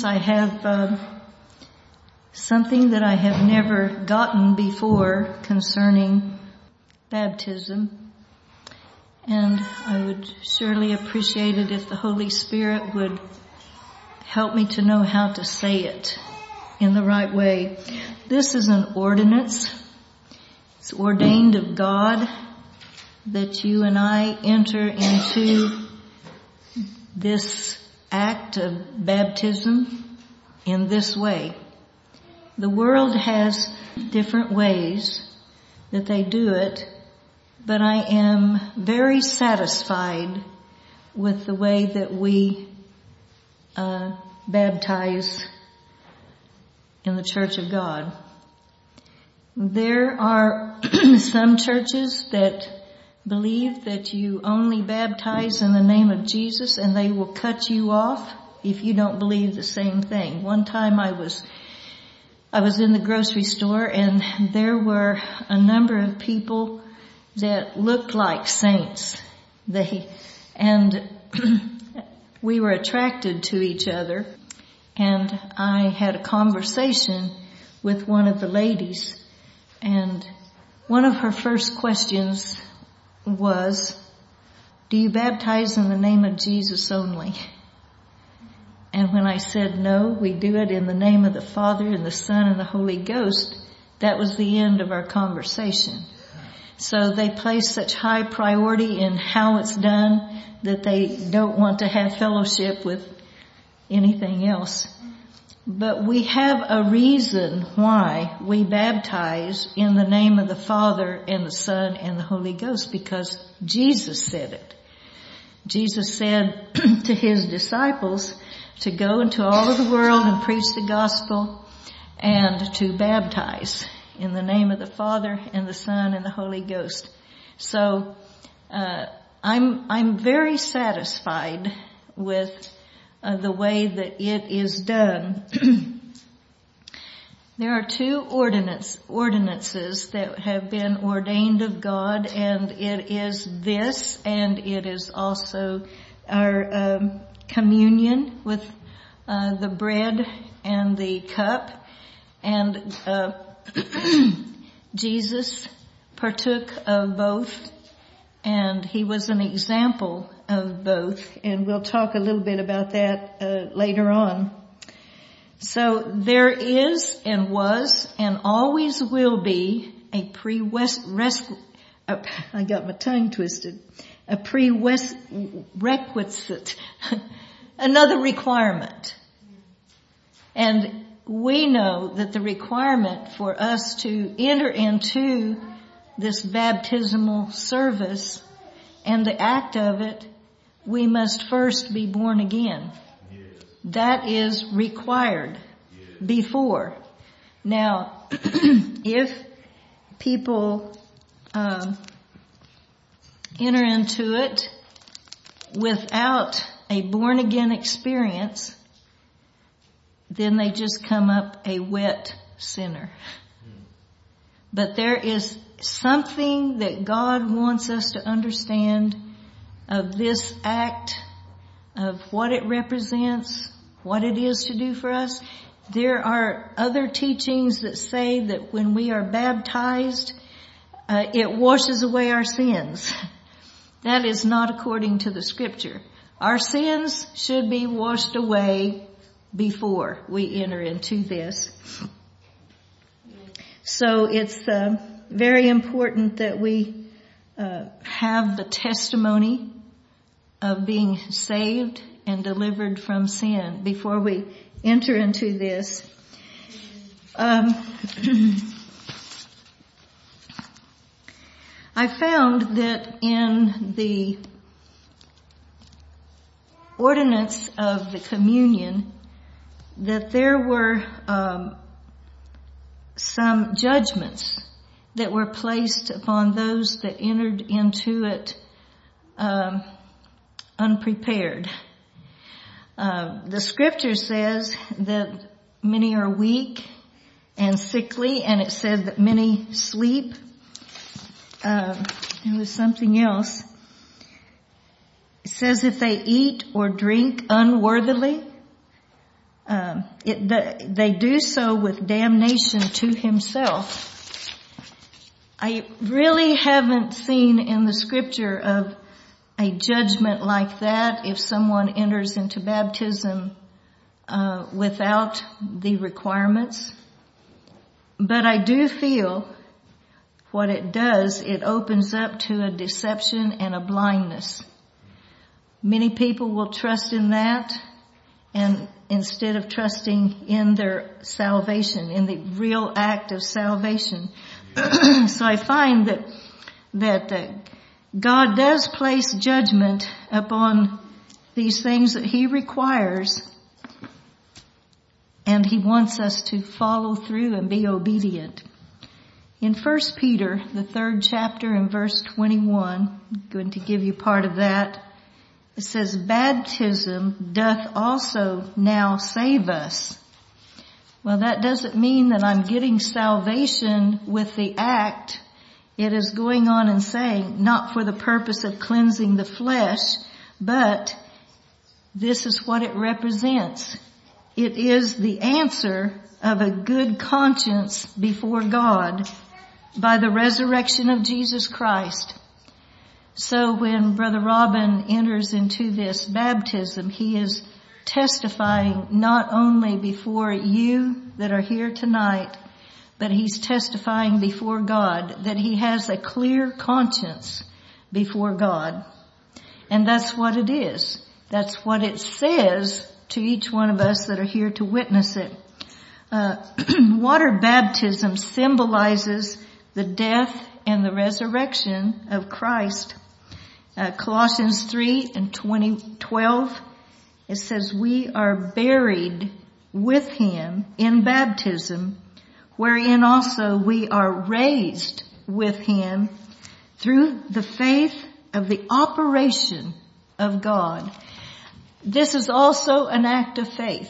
students, I have something that I have never gotten before concerning baptism. And I would surely appreciate it if the Holy Spirit would help me to know how to say it in the right way. This is an ordinance. It's ordained of God that you and I enter into this act of baptism in this way. The world has different ways that they do it, but I am very satisfied with the way that we baptize in the Church of God. There are some churches that believe that you only baptize in the name of Jesus and they will cut you off if you don't believe the same thing. One time I was in the grocery store and there were a number of people that looked like saints. We were attracted to each other, and I had a conversation with one of the ladies, and one of her first questions was, "Do you baptize in the name of Jesus only?" And when I said, "No, we do it in the name of the Father and the Son and the Holy Ghost," that was the end of our conversation. So they place such high priority in how it's done that they don't want to have fellowship with anything else. But we have a reason why we baptize in the name of the Father and the Son and the Holy Ghost, because Jesus said it. Jesus said to his disciples to go into all of the world and preach the gospel and to baptize in the name of the Father and the Son and the Holy Ghost. So I'm very satisfied with the way that it is done. There are two ordinances that have been ordained of God, and it is this, and it is also our communion with the bread and the cup. And Jesus partook of both, and he was an example of both, and we'll talk a little bit about that later on. So there is and was and always will be a prerequisite, another requirement. And we know that the requirement for us to enter into this baptismal service and the act of it, we must first be born again. Yes. That is required before. Now, if people enter into it without a born again experience, then they just come up a wet sinner. But there is something that God wants us to understand of this act, of what it represents, what it is to do for us. There are other teachings that say that when we are baptized, it washes away our sins. That is not according to the Scripture. Our sins should be washed away before we enter into this. So it's very important that we have the testimony of being saved and delivered from sin before we enter into this. I found that in the ordinance of the communion that there were some judgments that were placed upon those that entered into it unprepared. The Scripture says that many are weak and sickly, and it said that many sleep. There was something else. It says if they eat or drink unworthily, They do so with damnation to himself. I really haven't seen in the scripture of a judgment like that if someone enters into baptism without the requirements. But I do feel what it does, it opens up to a deception and a blindness. Many people will trust in that, and instead of trusting in their salvation, in the real act of salvation. So I find that God does place judgment upon these things that he requires, and he wants us to follow through and be obedient. In 1 Peter, the 3rd chapter and verse 21, I'm going to give you part of that. It says, baptism doth also now save us. Well, that doesn't mean that I'm getting salvation with the act. It is going on and saying, not for the purpose of cleansing the flesh, but this is what it represents. It is the answer of a good conscience before God by the resurrection of Jesus Christ. So when Brother Robin enters into this baptism, he is testifying not only before you that are here tonight, but he's testifying before God that he has a clear conscience before God. And that's what it is. That's what it says to each one of us that are here to witness it. Water baptism symbolizes the death and the resurrection of Christ. Colossians 3 and 12, it says, we are buried with him in baptism, wherein also we are raised with him through the faith of the operation of God. This is also an act of faith.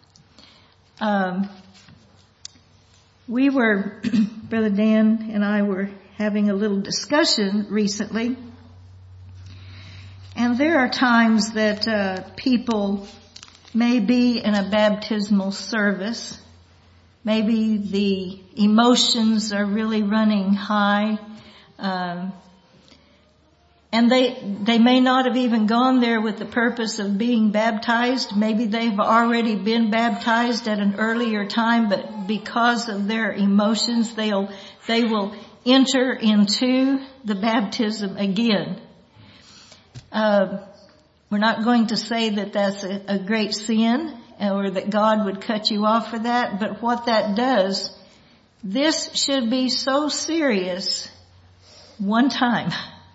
Brother Dan and I were having a little discussion recently, and there are times that people may be in a baptismal service. Maybe the emotions are really running high, and they may not have even gone there with the purpose of being baptized. Maybe they've already been baptized at an earlier time, but because of their emotions, they will enter into the baptism again. We're not going to say that that's a great sin or that God would cut you off for that, but what that does, this should be so serious one time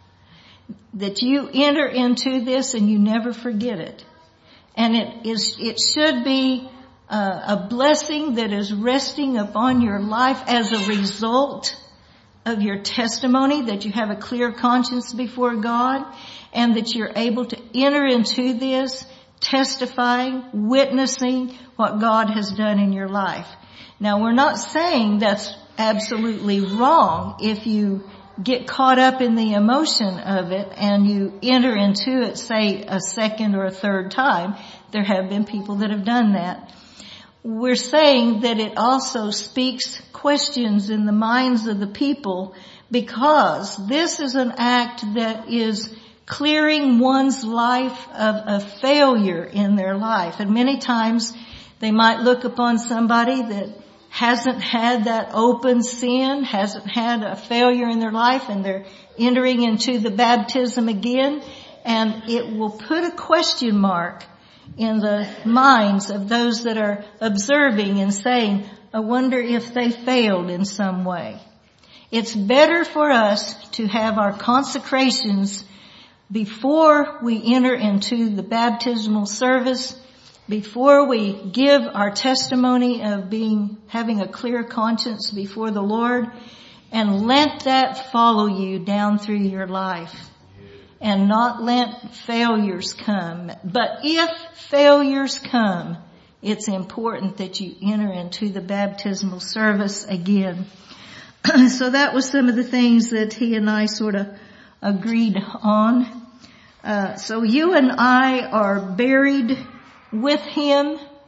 that you enter into this and you never forget it. And it should be a blessing that is resting upon your life as a result of your testimony, that you have a clear conscience before God, and that you're able to enter into this testifying, witnessing what God has done in your life. Now, we're not saying that's absolutely wrong if you get caught up in the emotion of it and you enter into it, say, a second or a third time. There have been people that have done that. We're saying that it also speaks questions in the minds of the people, because this is an act that is clearing one's life of a failure in their life. And many times they might look upon somebody that hasn't had that open sin, hasn't had a failure in their life, and they're entering into the baptism again, and it will put a question mark in the minds of those that are observing and saying, I wonder if they failed in some way. It's better for us to have our consecrations before we enter into the baptismal service, before we give our testimony of having a clear conscience before the Lord, and let that follow you down through your life, and not let failures come. But if failures come, it's important that you enter into the baptismal service again. So that was some of the things that he and I sort of agreed on. So you and I are buried with him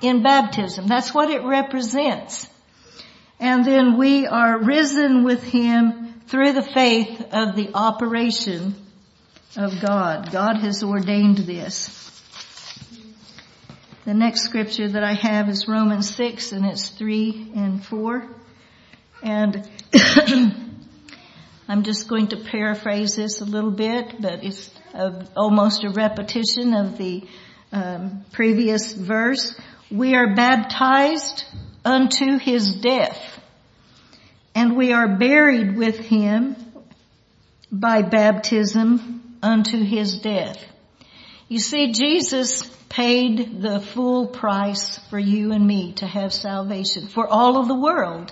in baptism. That's what it represents. And then we are risen with him through the faith of the operation of God. God has ordained this. The next scripture that I have is Romans 6, and it's 3 and 4. And I'm just going to paraphrase this a little bit, but it's almost a repetition of the previous verse. We are baptized unto his death, and we are buried with him by baptism unto his death. You see, Jesus paid the full price for you and me to have salvation, for all of the world.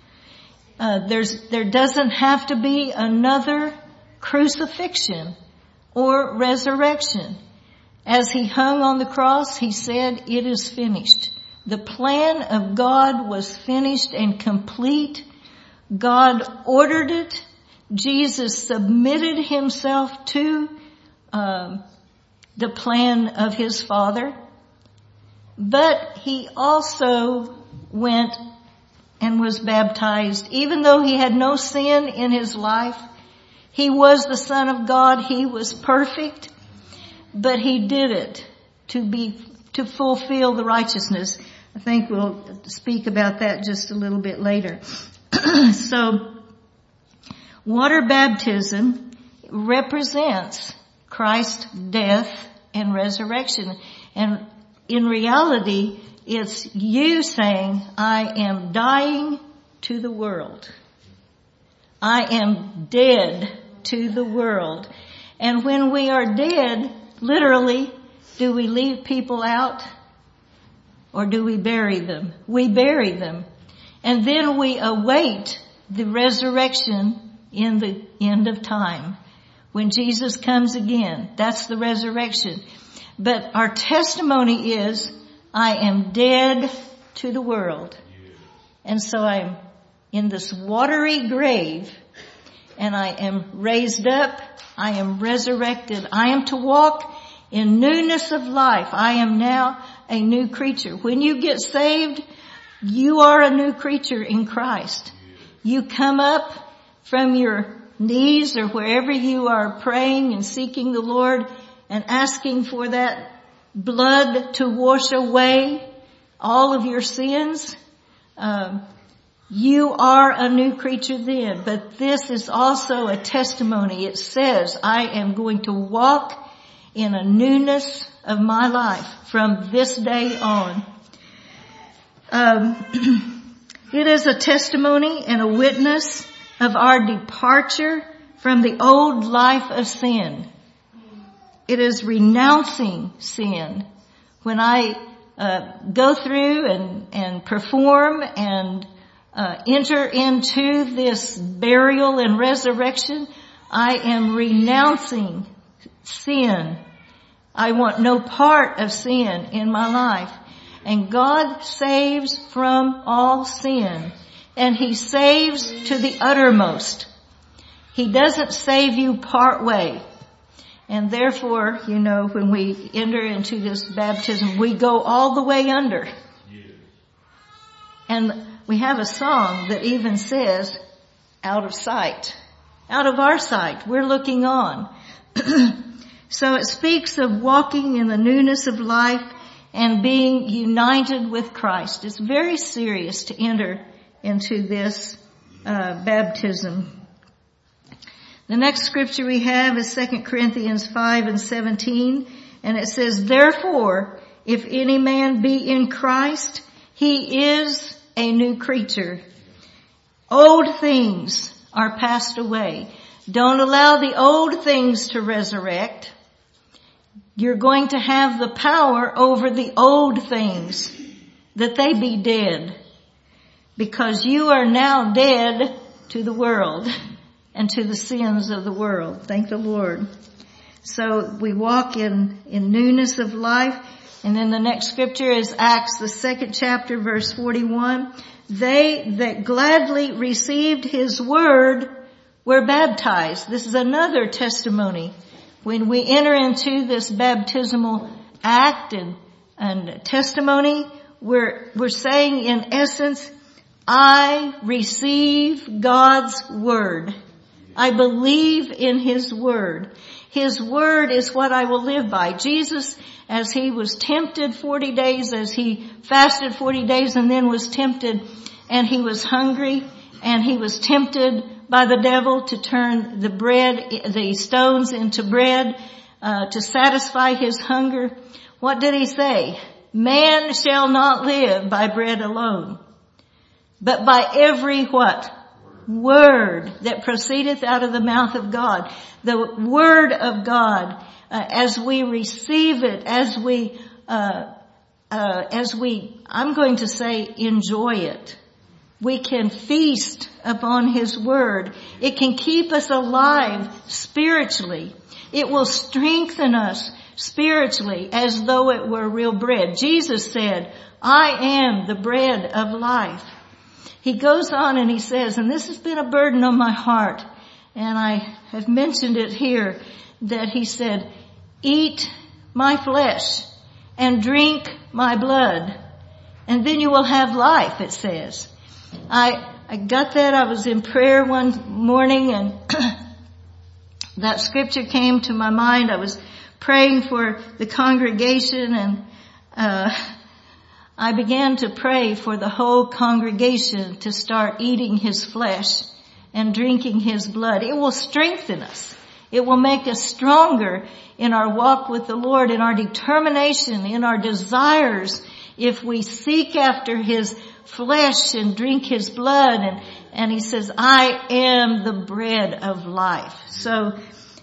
There doesn't have to be another crucifixion or resurrection. As he hung on the cross, he said, "It is finished." The plan of God was finished and complete. God ordered it. Jesus submitted himself to the plan of his Father. But he also went and was baptized. Even though he had no sin in his life, he was the Son of God. He was perfect, but he did it to fulfill the righteousness. I think we'll speak about that just a little bit later. So, water baptism represents Christ's death and resurrection. And in reality, it's you saying, I am dying to the world. I am dead to the world. And when we are dead, literally, do we leave people out? Or do we bury them? We bury them. And then we await the resurrection in the end of time. When Jesus comes again, that's the resurrection. But our testimony is, I am dead to the world. And so I'm in this watery grave, and I am raised up. I am resurrected. I am to walk in newness of life. I am now a new creature. When you get saved, you are a new creature in Christ. You come up from your knees or wherever you are praying and seeking the Lord and asking for that blood to wash away all of your sins. You are a new creature then. But this is also a testimony. It says, I am going to walk in a newness of my life from this day on. It is a testimony and a witness of our departure from the old life of sin. It is renouncing sin. When I go through and perform and enter into this burial and resurrection, I am renouncing sin. I want no part of sin in my life. And God saves from all sin. And he saves to the uttermost. He doesn't save you part way. And therefore, when we enter into this baptism, we go all the way under. And we have a song that even says, out of sight. Out of our sight. We're looking on. So it speaks of walking in the newness of life and being united with Christ. It's very serious to enter into this baptism. The next scripture we have is 2 Corinthians 5 and 17. And it says, therefore, if any man be in Christ, he is a new creature. Old things are passed away. Don't allow the old things to resurrect. You're going to have the power over the old things, that they be dead. Because you are now dead to the world and to the sins of the world. Thank the Lord. So we walk in newness of life. And then the next scripture is Acts, the 2nd chapter, verse 41. They that gladly received his word were baptized. This is another testimony. When we enter into this baptismal act and testimony, we're saying in essence, I receive God's word. I believe in His word. His word is what I will live by. Jesus, as He was tempted 40 days, as He fasted 40 days and then was tempted, and He was hungry, and He was tempted by the devil to turn the stones into bread, to satisfy His hunger. What did He say? Man shall not live by bread alone, but by every what? Word that proceedeth out of the mouth of God. The word of God, as we receive it, as we, I'm going to say, enjoy it. We can feast upon His word. It can keep us alive spiritually. It will strengthen us spiritually as though it were real bread. Jesus said, I am the bread of life. He goes on and He says, and this has been a burden on my heart, and I have mentioned it here, that He said, eat my flesh and drink my blood, and then you will have life, it says. I got that. I was in prayer one morning and that scripture came to my mind. I was praying for the congregation, and I began to pray for the whole congregation to start eating His flesh and drinking His blood. It will strengthen us. It will make us stronger in our walk with the Lord, in our determination, in our desires, if we seek after His flesh and drink His blood. And He says, I am the bread of life. So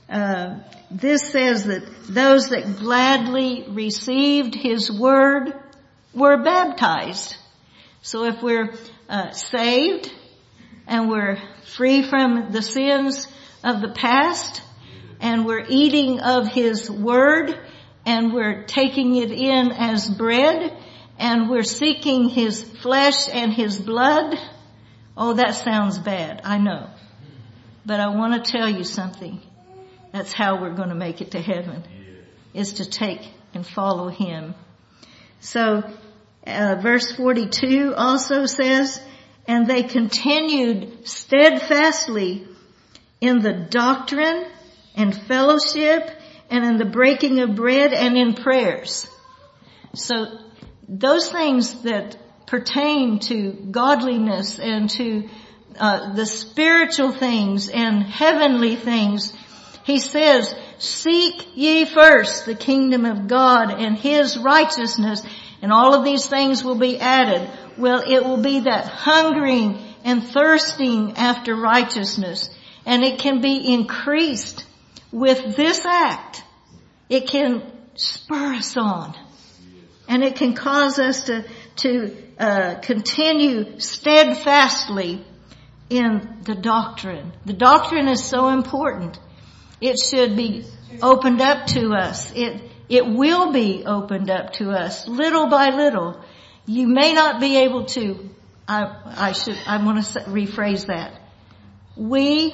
this says that those that gladly received His word were baptized. So if we're saved and we're free from the sins of the past, and we're eating of His word, and we're taking it in as bread, and we're seeking His flesh and His blood, oh, that sounds bad, I know. But I want to tell you something. That's how we're going to make it to heaven, is to take and follow Him. So, verse 42 also says, and they continued steadfastly in the doctrine and fellowship and in the breaking of bread and in prayers. So, those things that pertain to godliness and to the spiritual things and heavenly things, He says, seek ye first the kingdom of God and His righteousness, and all of these things will be added. Well, it will be that hungering and thirsting after righteousness, and it can be increased with this act. It can spur us on, and it can cause us to continue steadfastly in the doctrine. The doctrine is so important. It should be opened up to us. It will be opened up to us little by little. You may not be able to, I want to rephrase that. We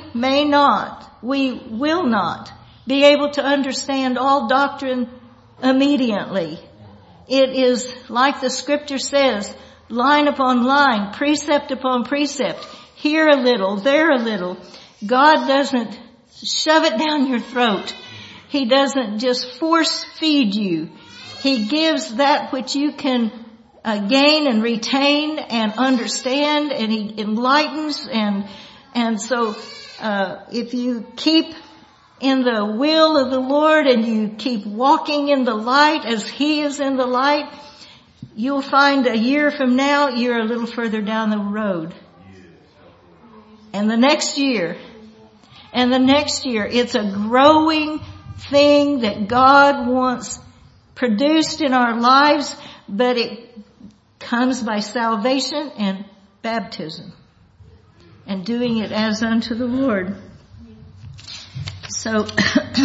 will not be able to understand all doctrine immediately. It is like the scripture says, line upon line, precept upon precept, here a little, there a little. God doesn't shove it down your throat. He doesn't just force feed you. He gives that which you can gain and retain and understand, and He enlightens. And so if you keep in the will of the Lord and you keep walking in the light as He is in the light, you'll find a year from now you're a little further down the road. And the next year, and the next year, it's a growing thing that God wants produced in our lives, but it comes by salvation and baptism and doing it as unto the Lord. So,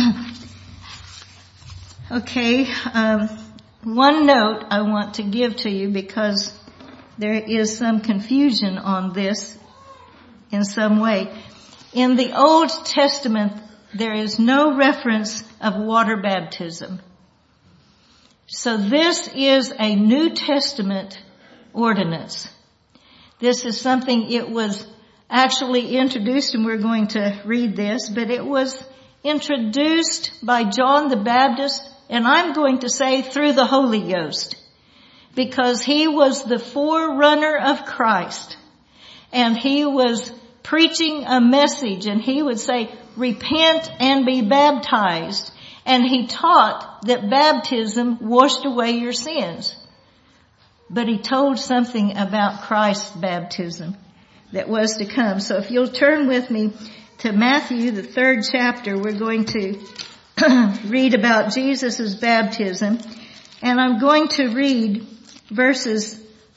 okay, one note I want to give to you, because there is some confusion on this in some way. In the Old Testament, there is no reference of water baptism. So this is a New Testament ordinance. This is something, it was actually introduced, and we're going to read this, but it was introduced by John the Baptist, and I'm going to say through the Holy Ghost, because he was the forerunner of Christ, and he was preaching a message, and he would say, repent and be baptized. And he taught that baptism washed away your sins. But he told something about Christ's baptism that was to come. So if you'll turn with me to Matthew, the 3rd chapter, we're going to read about Jesus' baptism. And I'm going to read verses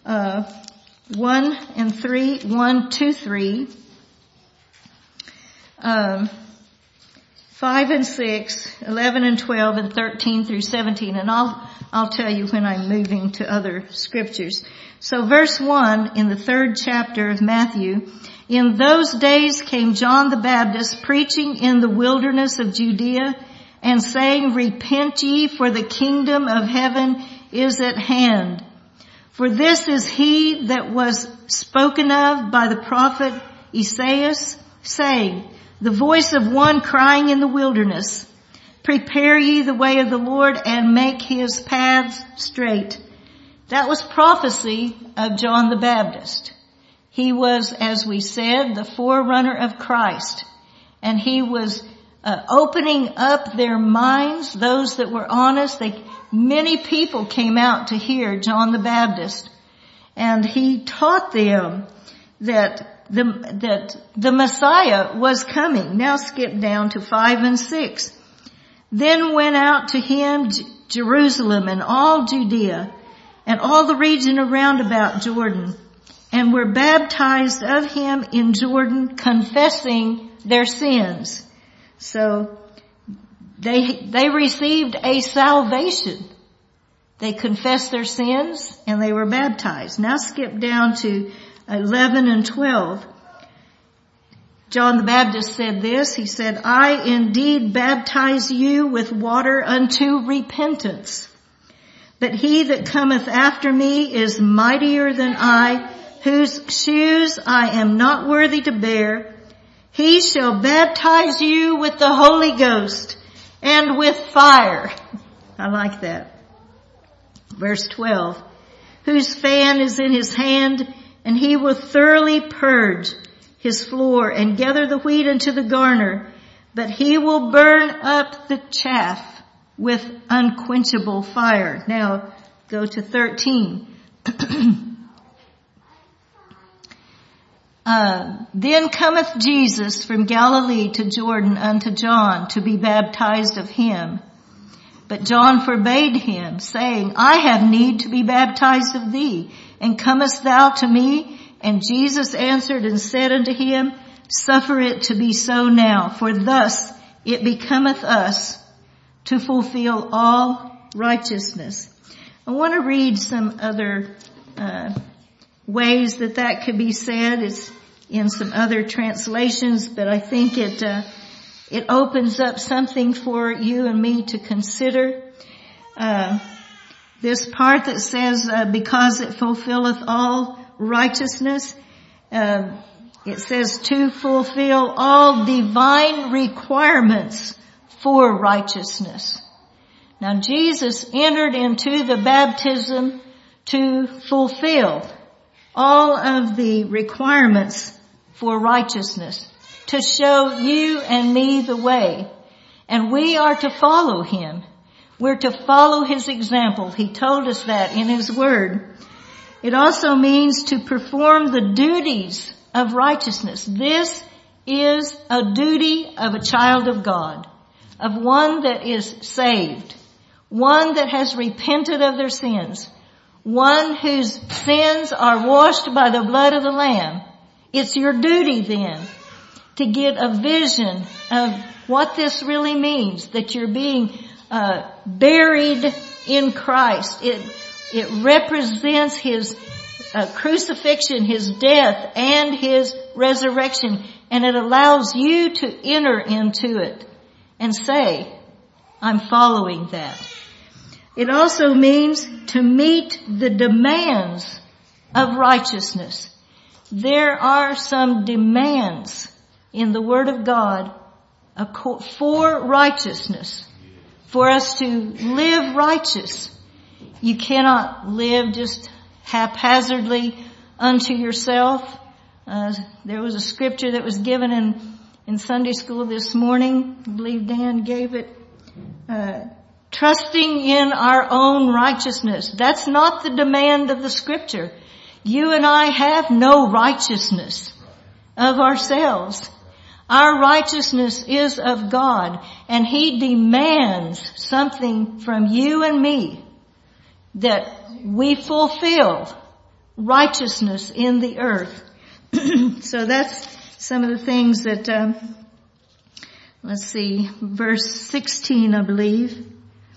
1 to 3. 5 and 6, 11 and 12, and 13 through 17. And I'll tell you when I'm moving to other scriptures. So verse 1 in the 3rd chapter of Matthew. In those days came John the Baptist preaching in the wilderness of Judea and saying, repent ye, for the kingdom of heaven is at hand. For this is he that was spoken of by the prophet Esaias, saying, the voice of one crying in the wilderness, prepare ye the way of the Lord and make his paths straight. That was prophecy of John the Baptist. He was, as we said, the forerunner of Christ. And he was opening up their minds, those that were honest. Many people came out to hear John the Baptist. And he taught them that the Messiah was coming. Now skip down to 5 and 6. Then went out to him Jerusalem and all Judea and all the region around about Jordan, and were baptized of him in Jordan, confessing their sins. So they received a salvation. They confessed their sins and they were baptized. Now skip down to 11 and 12. John the Baptist said this. He said, I indeed baptize you with water unto repentance. But he that cometh after me is mightier than I, whose shoes I am not worthy to bear. He shall baptize you with the Holy Ghost and with fire. I like that. Verse 12. Whose fan is in his hand, and he will thoroughly purge his floor and gather the wheat into the garner, but he will burn up the chaff with unquenchable fire. Now go to 13. Then cometh Jesus from Galilee to Jordan unto John to be baptized of him. But John forbade him, saying, I have need to be baptized of thee, and comest thou to me? And Jesus answered and said unto him, suffer it to be so now, for thus it becometh us to fulfill all righteousness. I want to read some other ways that could be said. It's in some other translations, but I think it opens up something for you and me to consider. This part that says, because it fulfilleth all righteousness, it says to fulfill all divine requirements for righteousness. Now Jesus entered into the baptism to fulfill all of the requirements for righteousness, to show you and me the way. And we are to follow him. We're to follow his example. He told us that in his word. It also means to perform the duties of righteousness. This is a duty of a child of God, of one that is saved, one that has repented of their sins, one whose sins are washed by the blood of the Lamb. It's your duty then to get a vision of what this really means, that you're being buried in Christ. It represents his crucifixion, his death, and his resurrection, and it allows you to enter into it and say, I'm following that. It also means to meet the demands of righteousness. There are some demands in the Word of God for righteousness, for us to live righteous. You cannot live just haphazardly unto yourself. There was a scripture that was given in Sunday school this morning. I believe Dan gave it. Trusting in our own righteousness. That's not the demand of the scripture. You and I have no righteousness of ourselves. Our righteousness is of God, and He demands something from you and me, that we fulfill righteousness in the earth. So that's some of the things that, let's see, verse 16, I believe.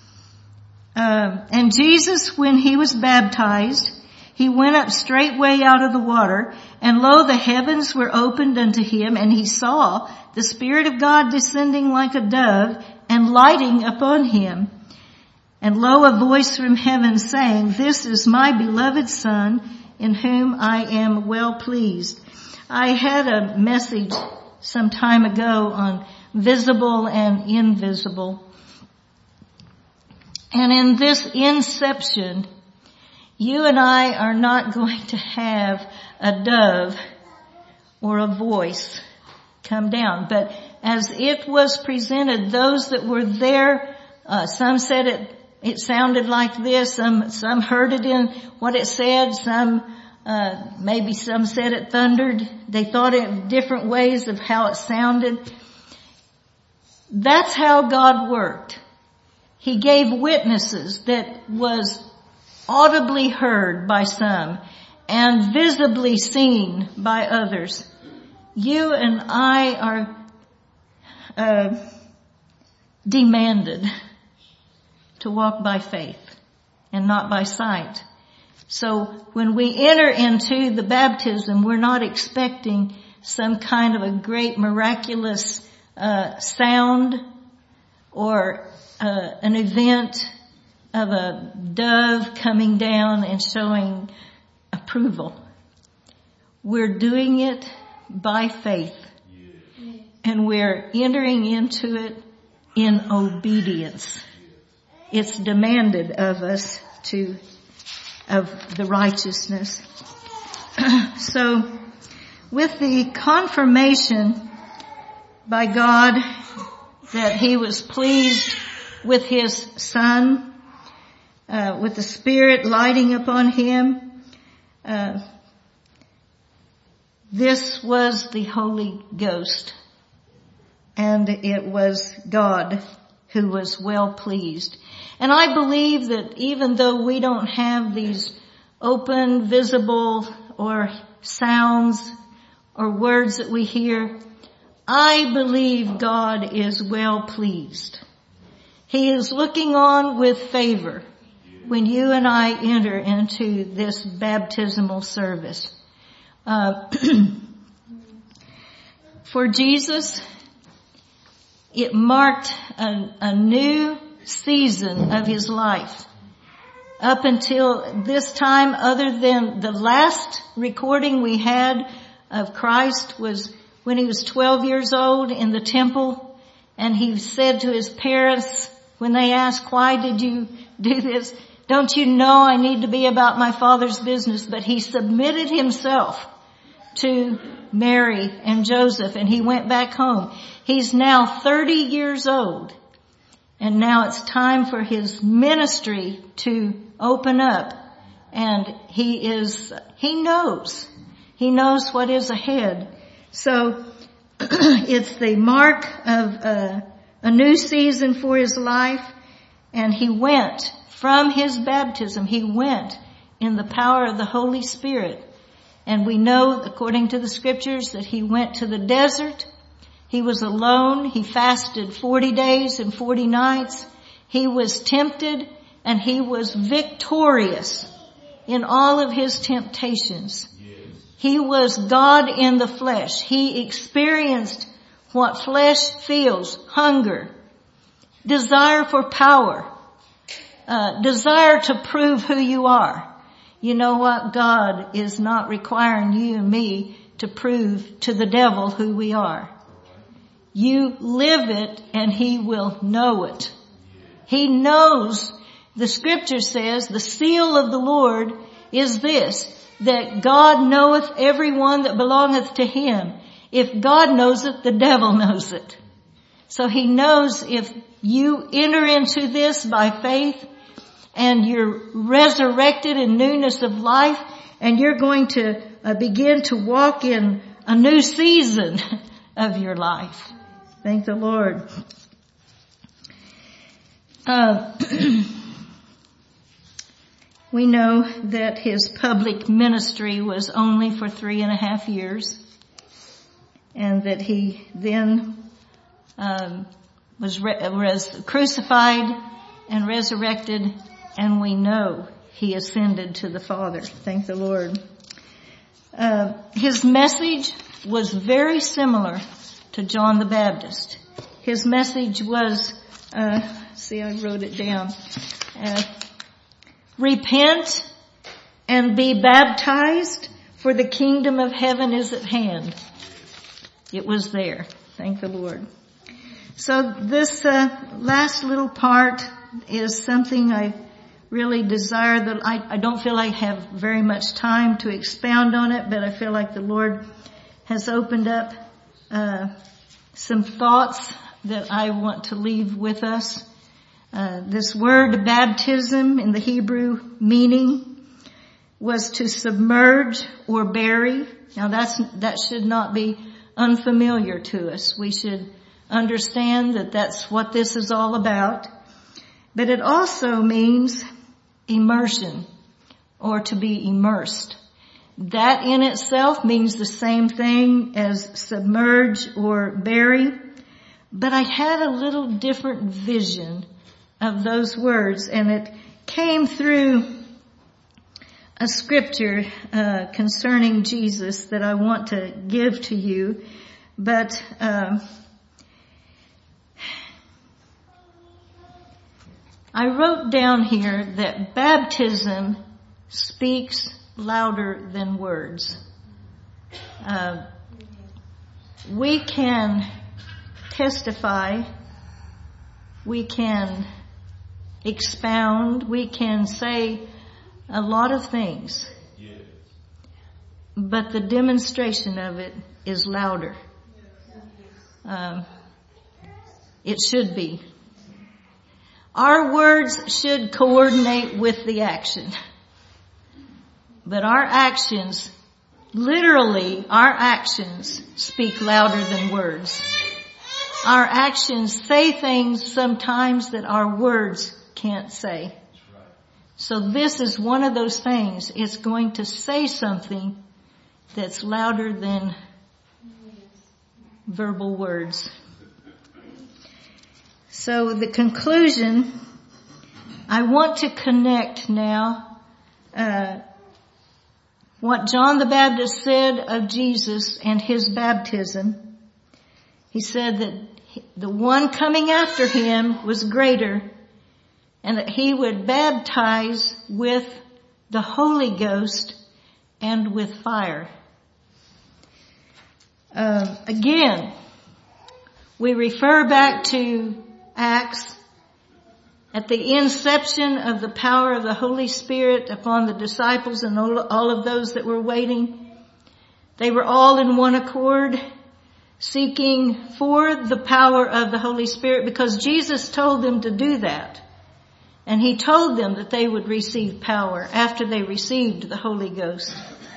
And Jesus, when He was baptized, He went up straightway out of the water, and lo, the heavens were opened unto Him, and He saw the Spirit of God descending like a dove and lighting upon Him. And lo, a voice from heaven saying, This is my beloved Son, in whom I am well pleased. I had a message some time ago on visible and invisible. And in this inception, you and I are not going to have a dove or a voice come down. But as it was presented, those that were there, some said it sounded like this, some heard it in what it said, maybe some said it thundered. They thought it different ways of how it sounded. That's how God worked. He gave witnesses that was audibly heard by some and visibly seen by others. You and I are demanded to walk by faith and not by sight. So when we enter into the baptism, we're not expecting some kind of a great miraculous sound or an event of a dove coming down and showing approval. We're doing it by faith, and we're entering into it in obedience. It's demanded of us of the righteousness. So, with the confirmation by God that He was pleased with His Son, with the Spirit lighting upon Him, this was the Holy Ghost, and it was God who was well pleased. And I believe that even though we don't have these open, visible, or sounds or words that we hear, I believe God is well pleased. He is looking on with favor when you and I enter into this baptismal service. For Jesus, it marked a new season of His life. Up until this time, other than the last recording we had of Christ was when He was 12 years old in the temple, and He said to His parents when they asked, why did you do this? Don't you know I need to be about my Father's business? But He submitted Himself to Mary and Joseph, and He went back home. He's now 30 years old, and now it's time for His ministry to open up, and He knows what is ahead. So it's the mark of a new season for His life, and He went from His baptism, He went in the power of the Holy Spirit. And we know, according to the scriptures, that He went to the desert. He was alone. He fasted 40 days and 40 nights. He was tempted, and He was victorious in all of His temptations. Yes. He was God in the flesh. He experienced what flesh feels: hunger, desire for power, desire to prove who you are. You know what? God is not requiring you and me to prove to the devil who we are. You live it and he will know it. He knows. The scripture says the seal of the Lord is this, that God knoweth everyone that belongeth to him. If God knows it, the devil knows it. So he knows if you enter into this by faith and you're resurrected in newness of life and you're going to begin to walk in a new season of your life. Thank the Lord. We know that his public ministry was only for 3.5 years, and that he then was crucified and resurrected, and we know he ascended to the Father. Thank the Lord. His message was very similar to John the Baptist. His message was, I wrote it down. Repent and be baptized, for the kingdom of heaven is at hand. It was there. Thank the Lord. So this last little part is something I really desire that I don't feel I have very much time to expound on it, but I feel like the Lord has opened up some thoughts that I want to leave with us. This word baptism in the Hebrew meaning was to submerge or bury. Now that should not be unfamiliar to us. We should understand that that's what this is all about. But it also means immersion or to be immersed. That in itself means the same thing as submerge or bury. But I had a little different vision of those words, and it came through a scripture concerning Jesus that I want to give to you. But I wrote down here that baptism speaks louder than words. We can testify, we can expound, we can say a lot of things, but the demonstration of it is louder. It should be. Our words should coordinate with the action. But our actions, literally our actions, speak louder than words. Our actions say things sometimes that our words can't say. So this is one of those things. It's going to say something that's louder than verbal words. So the conclusion, I want to connect now what John the Baptist said of Jesus and his baptism. He said that the one coming after him was greater, and that he would baptize with the Holy Ghost and with fire. Again, we refer back to Acts. At the inception of the power of the Holy Spirit upon the disciples and all of those that were waiting, they were all in one accord, seeking for the power of the Holy Spirit, because Jesus told them to do that. And he told them that they would receive power after they received the Holy Ghost.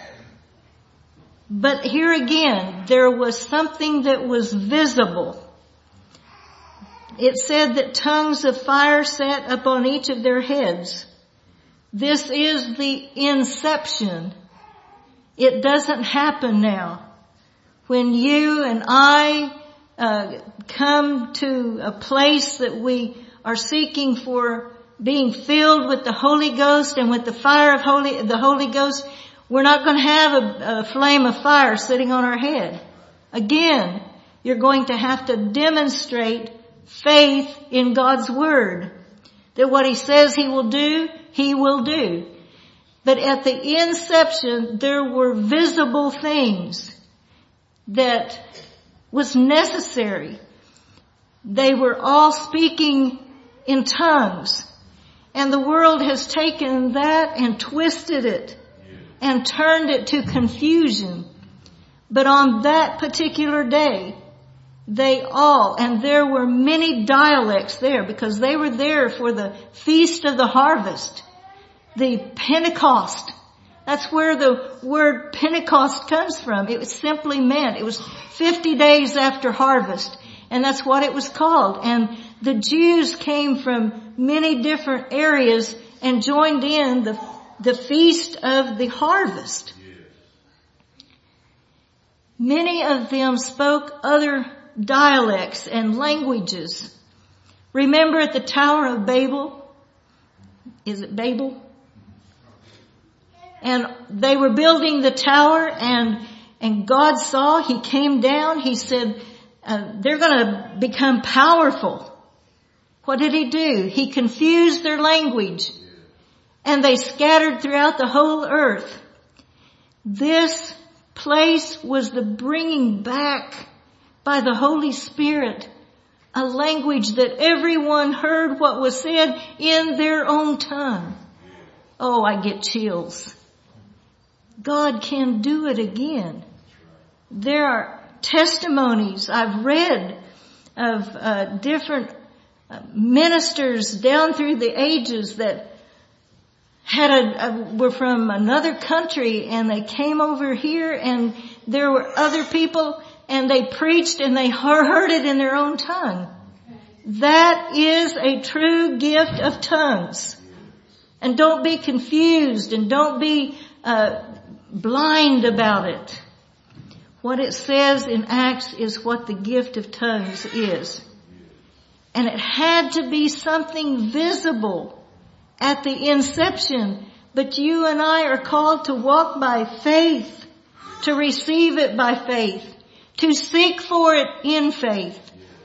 But here again, there was something that was visible. It said that tongues of fire sat upon each of their heads. This is the inception. It doesn't happen now. When you and I come to a place that we are seeking for being filled with the Holy Ghost and with the fire of the Holy Ghost, we're not going to have a flame of fire sitting on our head. Again, you're going to have to demonstrate faith in God's Word. That what He says He will do, He will do. But at the inception, there were visible things that was necessary. They were all speaking in tongues. And the world has taken that and twisted it and turned it to confusion. But on that particular day, and there were many dialects there because they were there for the Feast of the Harvest, the Pentecost. That's where the word Pentecost comes from. It simply meant it was 50 days after harvest, and that's what it was called. And the Jews came from many different areas and joined in the Feast of the Harvest. Many of them spoke other dialects and languages. Remember at the Tower of Babel? Is it Babel? And they were building the tower, and God saw, He came down, He said, they're going to become powerful. What did He do? He confused their language, and they scattered throughout the whole earth. This place was the bringing back by the Holy Spirit a language that everyone heard what was said in their own tongue. Oh, I get chills. God can do it again. There are testimonies I've read of different ministers down through the ages that were from another country, and they came over here, and there were other people, and they preached and they heard it in their own tongue. That is a true gift of tongues. And don't be confused, and don't be blind about it. What it says in Acts is what the gift of tongues is. And it had to be something visible at the inception. But you and I are called to walk by faith, to receive it by faith, to seek for it in faith.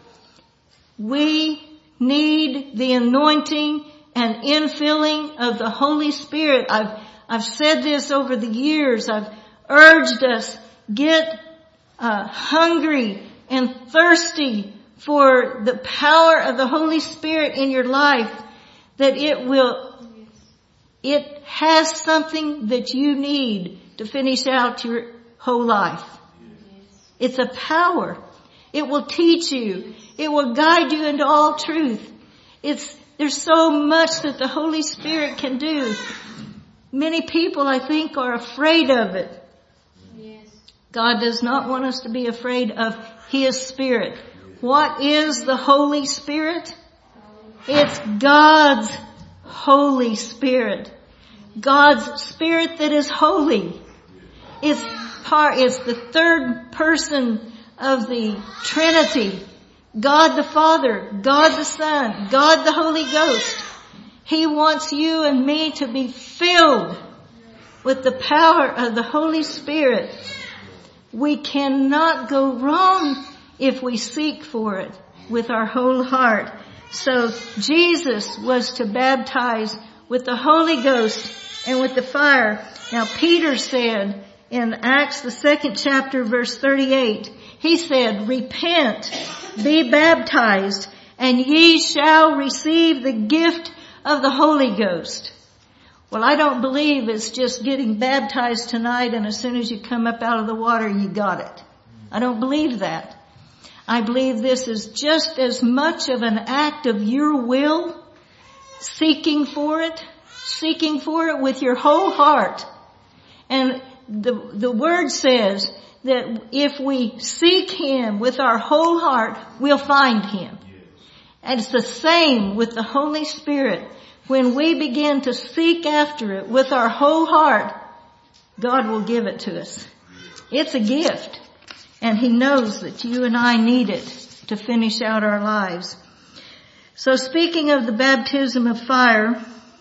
We need the anointing and infilling of the Holy Spirit. I've said this over the years. I've urged us, get hungry and thirsty for the power of the Holy Spirit in your life, that it has something that you need to finish out your whole life. It's a power. It will teach you. It will guide you into all truth. There's so much that the Holy Spirit can do. Many people, I think, are afraid of it. Yes. God does not want us to be afraid of His Spirit. What is the Holy Spirit? It's God's Holy Spirit. God's Spirit that is holy. It's the third person of the Trinity. God the Father, God the Son, God the Holy Ghost. He wants you and me to be filled with the power of the Holy Spirit. We cannot go wrong if we seek for it with our whole heart. So Jesus was to baptize with the Holy Ghost and with the fire. Now Peter said in Acts the 2nd chapter verse 38, he said, repent, be baptized, and ye shall receive the gift of the Holy Ghost. Well, I don't believe it's just getting baptized tonight and as soon as you come up out of the water, you got it. I don't believe that. I believe this is just as much of an act of your will, seeking for it with your whole heart. And the word says that if we seek Him with our whole heart, we'll find Him. And it's the same with the Holy Spirit. When we begin to seek after it with our whole heart, God will give it to us. It's a gift. And He knows that you and I need it to finish out our lives. So speaking of the baptism of fire,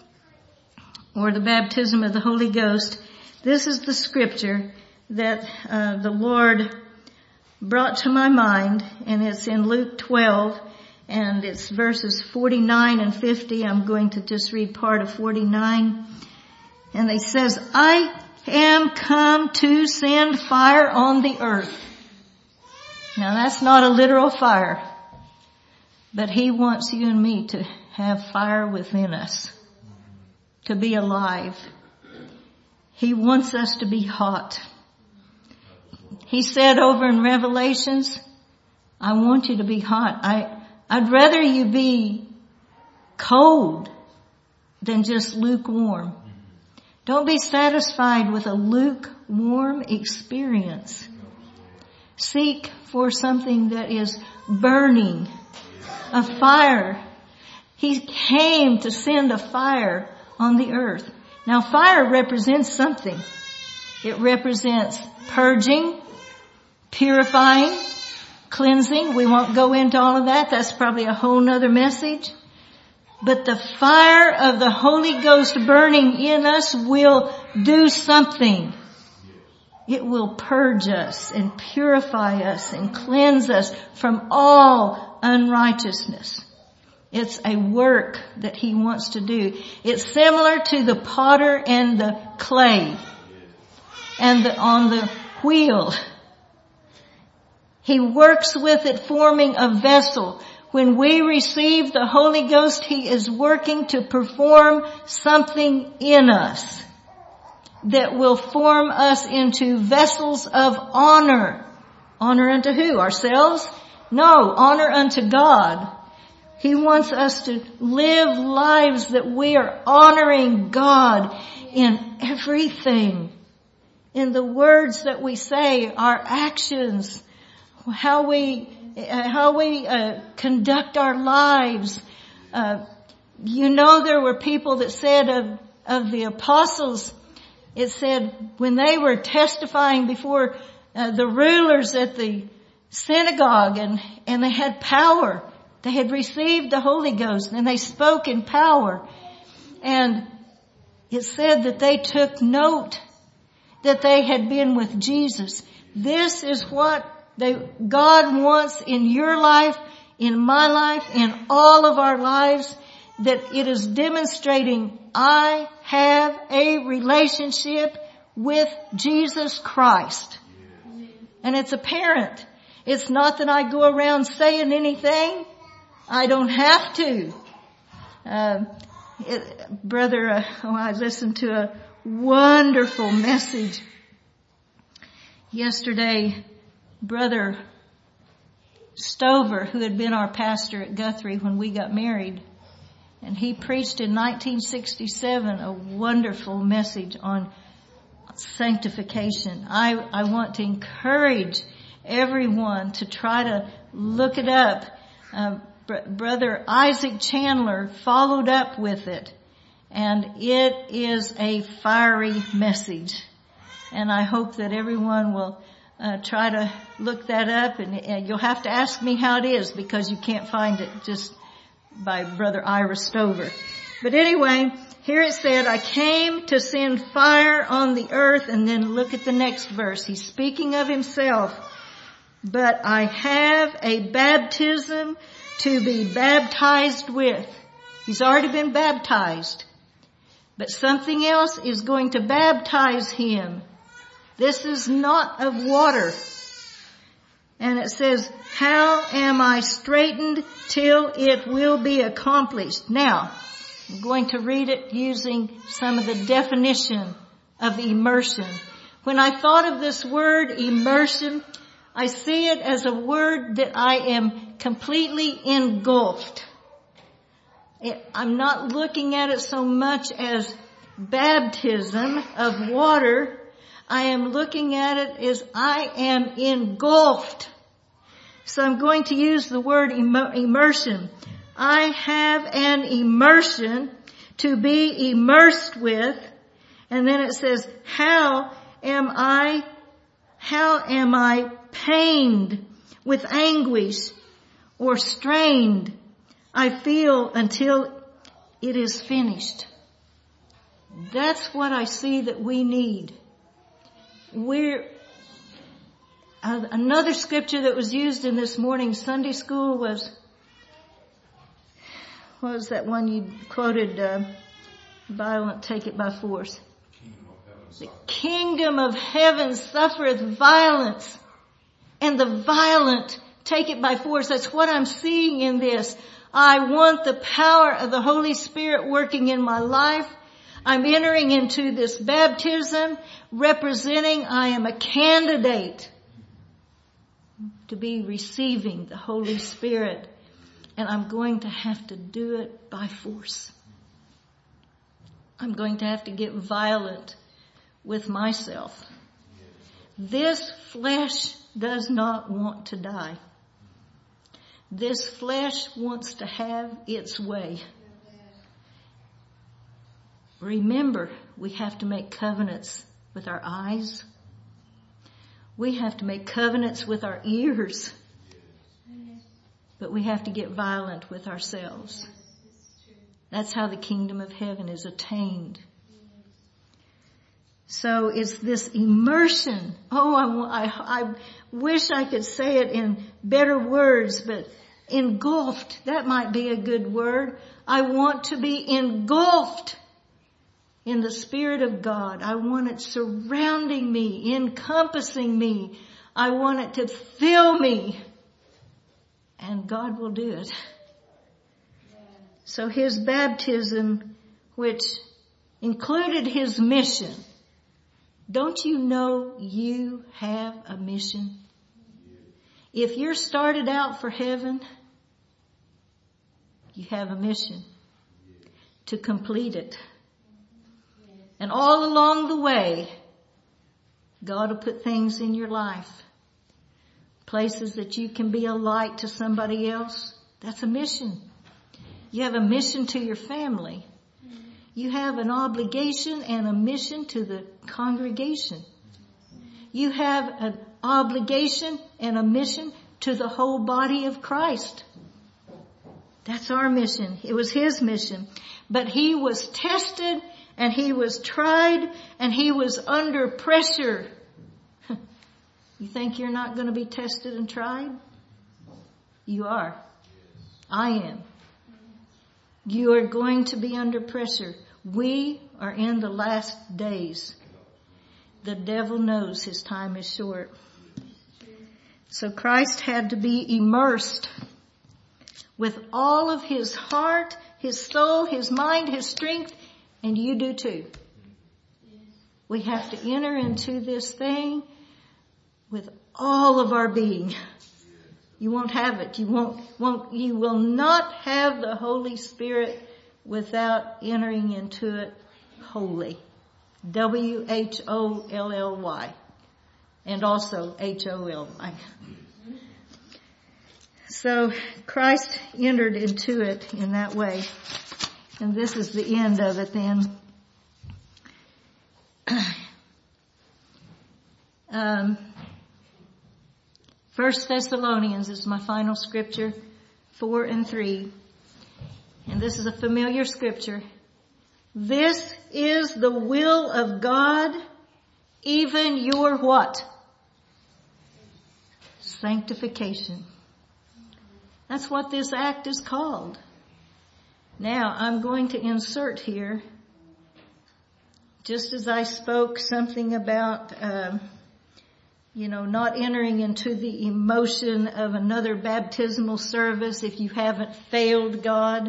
or the baptism of the Holy Ghost, this is the scripture that the Lord brought to my mind, and it's in Luke 12, and it's verses 49 and 50. I'm going to just read part of 49. And he says, I am come to send fire on the earth. Now that's not a literal fire, but he wants you and me to have fire within us, to be alive. He wants us to be hot. He said over in Revelations, I want you to be hot. I'd rather you be cold than just lukewarm. Don't be satisfied with a lukewarm experience. Seek for something that is burning, a fire. He came to send a fire on the earth. Now fire represents something. It represents purging, purifying, cleansing. We won't go into all of that. That's probably a whole nother message. But the fire of the Holy Ghost burning in us will do something. It will purge us and purify us and cleanse us from all unrighteousness. It's a work that he wants to do. It's similar to the potter and the clay and on the wheel. He works with it, forming a vessel. When we receive the Holy Ghost, he is working to perform something in us that will form us into vessels of honor. Honor unto who? Ourselves? No, honor unto God. He wants us to live lives that we are honoring God in everything. In the words that we say, our actions, how we conduct our lives. There were people that said of the apostles, it said when they were testifying before the rulers at the synagogue and they had power, they had received the Holy Ghost and they spoke in power. And it said that they took note that they had been with Jesus. This is what God wants in your life, in my life, in all of our lives, that it is demonstrating I have a relationship with Jesus Christ. And it's apparent. It's not that I go around saying anything. I don't have to. I listened to a wonderful message yesterday. Brother Stover, who had been our pastor at Guthrie when we got married, and he preached in 1967 a wonderful message on sanctification. I want to encourage everyone to try to look it up. Brother Isaac Chandler followed up with it, and it is a fiery message. And I hope that everyone will try to look that up, and you'll have to ask me how it is because you can't find it just by Brother Ira Stover. But anyway, here it said, I came to send fire on the earth, and then look at the next verse. He's speaking of himself. But I have a baptism to be baptized with. He's already been baptized. But something else is going to baptize him. This is not of water. And it says, how am I straightened till it will be accomplished? Now, I'm going to read it using some of the definition of immersion. When I thought of this word immersion, I see it as a word that I am completely engulfed. I'm not looking at it so much as baptism of water. I am looking at it as I am engulfed. So I'm going to use the word immersion. I have an immersion to be immersed with. And then it says, how am I pained with anguish or strained? I feel until it is finished. That's what I see that we need. Another scripture that was used in this morning's Sunday school was, what was that one you quoted, violent, take it by force. The kingdom of heaven suffereth violence, and the violent take it by force. That's what I'm seeing in this. I want the power of the Holy Spirit working in my life. I'm entering into this baptism representing I am a candidate to be receiving the Holy Spirit. And I'm going to have to do it by force. I'm going to have to get violent with myself. This flesh does not want to die. This flesh wants to have its way. Remember, we have to make covenants with our eyes. We have to make covenants with our ears. But we have to get violent with ourselves. That's how the kingdom of heaven is attained. So it's this immersion. I wish I could say it in better words, but engulfed, that might be a good word. I want to be engulfed in the Spirit of God. I want it surrounding me, encompassing me. I want it to fill me. And God will do it. So his baptism, which included his mission. Don't you know you have a mission? If you're started out for heaven, you have a mission to complete it. And all along the way, God will put things in your life. Places that you can be a light to somebody else. That's a mission. You have a mission to your family. You have an obligation and a mission to the congregation. You have an obligation and a mission to the whole body of Christ. That's our mission. It was his mission. But he was tested and he was tried and he was under pressure. You think you're not going to be tested and tried? You are. I am. You are going to be under pressure. We are in the last days. The devil knows his time is short. So Christ had to be immersed with all of his heart, his soul, his mind, his strength, and you do too. We have to enter into this thing with all of our being. You won't have it. You will not have the Holy Spirit without entering into it wholly. W-H-O-L-L-Y. And also H-O-L-Y. So Christ entered into it in that way. And this is the end of it then. 1 Thessalonians is my final scripture, 4 and 3. And this is a familiar scripture. This is the will of God, even your what? Sanctification. That's what this act is called. Now, I'm going to insert here, just as I spoke something about, not entering into the emotion of another baptismal service if you haven't failed God.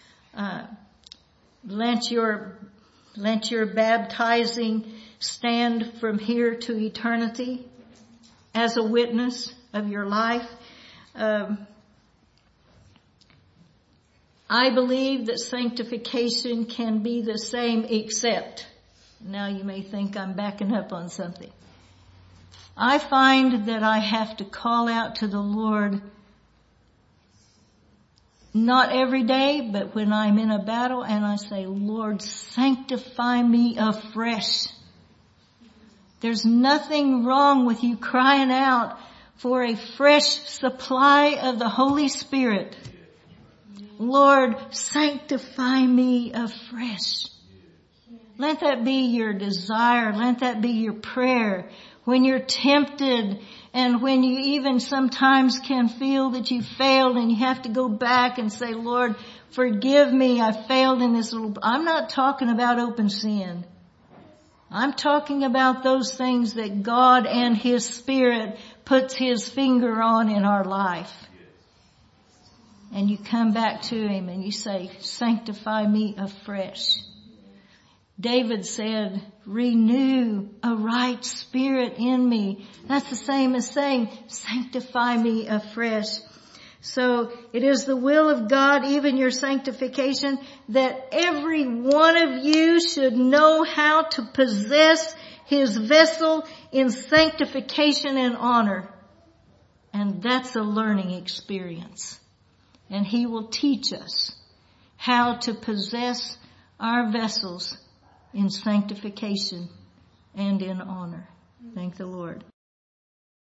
Let your baptizing stand from here to eternity as a witness of your life. I believe that sanctification can be the same except, now you may think I'm backing up on something. I find that I have to call out to the Lord not every day, but when I'm in a battle and I say, Lord, sanctify me afresh. There's nothing wrong with you crying out for a fresh supply of the Holy Spirit. Lord, sanctify me afresh. Let that be your desire. Let that be your prayer. When you're tempted and when you even sometimes can feel that you failed and you have to go back and say, Lord, forgive me. I failed in this little. I'm not talking about open sin. I'm talking about those things that God and His Spirit puts His finger on in our life. And you come back to Him and you say, sanctify me afresh. David said, renew a right spirit in me. That's the same as saying, sanctify me afresh. So it is the will of God, even your sanctification, that every one of you should know how to possess His vessel in sanctification and honor. And that's a learning experience. And He will teach us how to possess our vessels in sanctification and in honor. Thank the Lord.